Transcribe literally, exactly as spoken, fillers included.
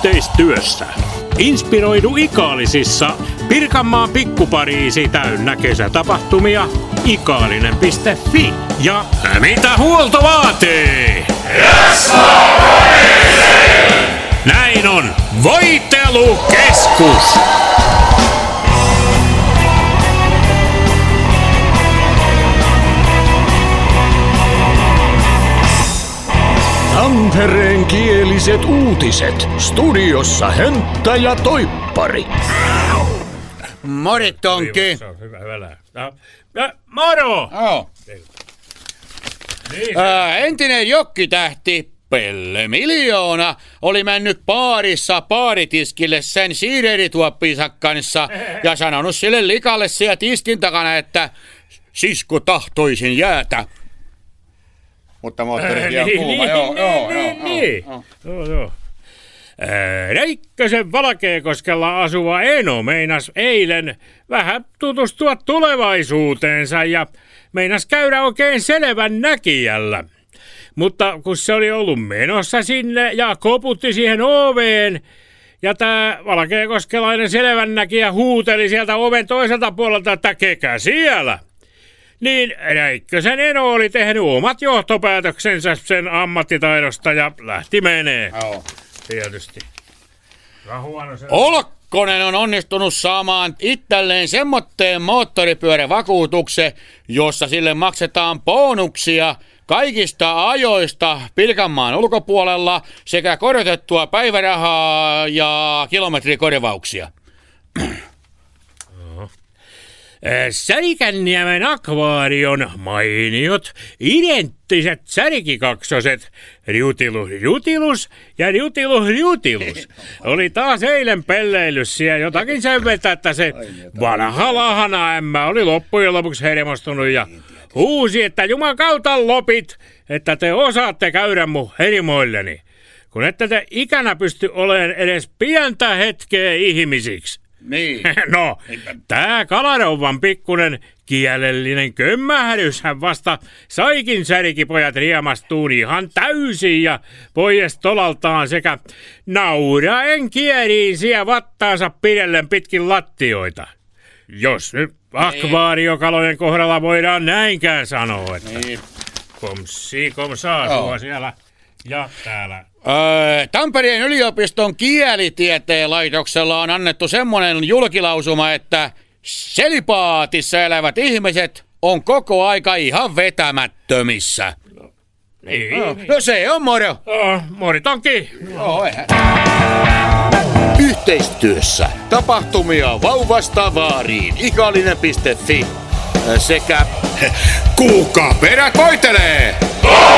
yhteistyössä. Inspiroidu Ikaalisissa Pirkanmaan Pikkupariisi täynnä kesätapahtumia ikaalinen piste fi. Ja mitä huolto vaatii? Näin on Voitelukeskus! Tampereen kieliset uutiset. Studiossa Hentta ja Toippari. Moritonki. Se on hyvä, hyvä. No, no, moro! Oh. Niin, Ää, entinen jokkitähti Pelle Miljoona oli mennyt baarissa baaritiskille sen siiderituoppinsa kanssa ja sanonut sille likalle siellä tiskin takana, että sisko tahtoisin jäätä. Mutta moottorikin on kuuma, joo, joo, joo, joo, joo. Räikkösen Valkeakoskella asuva Eno meinas eilen vähän tutustua tulevaisuuteensa ja meinas käydä oikein selvän näkijällä. Mutta kun se oli ollut menossa sinne ja koputti siihen oveen ja tää valkeakoskelainen selvännäkijä huuteli sieltä oven toiselta puolelta, että kekä siellä? Niin Räikkösen Eno oli tehnyt omat johtopäätöksensä sen ammattitaidosta ja lähti menee. joo. Tietysti. Se... Olkkonen on onnistunut saamaan itselleen semmoitteen moottoripyörävakuutuksen, jossa sille maksetaan bonuksia kaikista ajoista Pirkanmaan ulkopuolella sekä korotettua päivärahaa ja kilometrikorvauksia. Särikänniemen akvaarion mainiot, identtiset särkikaksoset, Riutilus Riutilus ja Riutilus Riutilus, oli taas eilen pelleillyt ja jotakin sen vettä, että se vanha lahana ämmä oli loppujen lopuksi hermostunut ja huusi, että jumakauta lopit, että te osaatte käydä mun herimoilleni, kun ette te ikänä pysty olemaan edes pientä hetkeä ihmisiksi. Niin. No, tää kalarouvan pikkunen kielellinen kömmähdyshän vasta saikin särkipojat riemastuun ihan täysin ja pois tolaltaan sekä nauraen kieriin siellä vattaansa pidellen pitkin lattioita. Jos nyt akvaariokalojen kohdalla voidaan näinkään sanoa, että niin. komsi komsaa sua siellä ja täällä. Öö, Tampereen yliopiston kielitieteen laitoksella on annettu semmoinen julkilausuma, että selipaatissa elävät ihmiset on koko aika ihan vetämättömissä. No, niin, no, niin. no se on moro. Oh, moritonki. Joo, eihän. Yhteistyössä tapahtumia vauvasta vaariin ikaalinen piste fi sekä Kuukka perä koitelee!